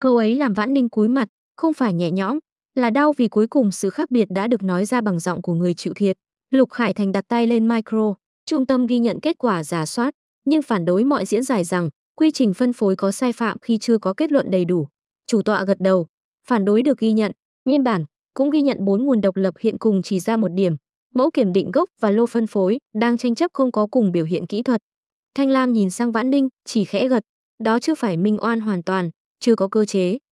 Câu ấy làm Vãn Ninh cúi mặt, không phải nhẹ nhõm, là đau vì cuối cùng sự khác biệt đã được nói ra bằng giọng của người chịu thiệt. Lục Khải Thành đặt tay lên micro, trung tâm ghi nhận kết quả rà soát, nhưng phản đối mọi diễn giải rằng quy trình phân phối có sai phạm khi chưa có kết luận đầy đủ. Chủ tọa gật đầu, phản đối được ghi nhận, nguyên bản cũng ghi nhận 4 nguồn độc lập hiện cùng chỉ ra một điểm, mẫu kiểm định gốc và lô phân phối đang tranh chấp không có cùng biểu hiện kỹ thuật. Thanh Lam nhìn sang Vãn Ninh, chỉ khẽ gật, đó chưa phải minh oan hoàn toàn, chưa có cơ chế.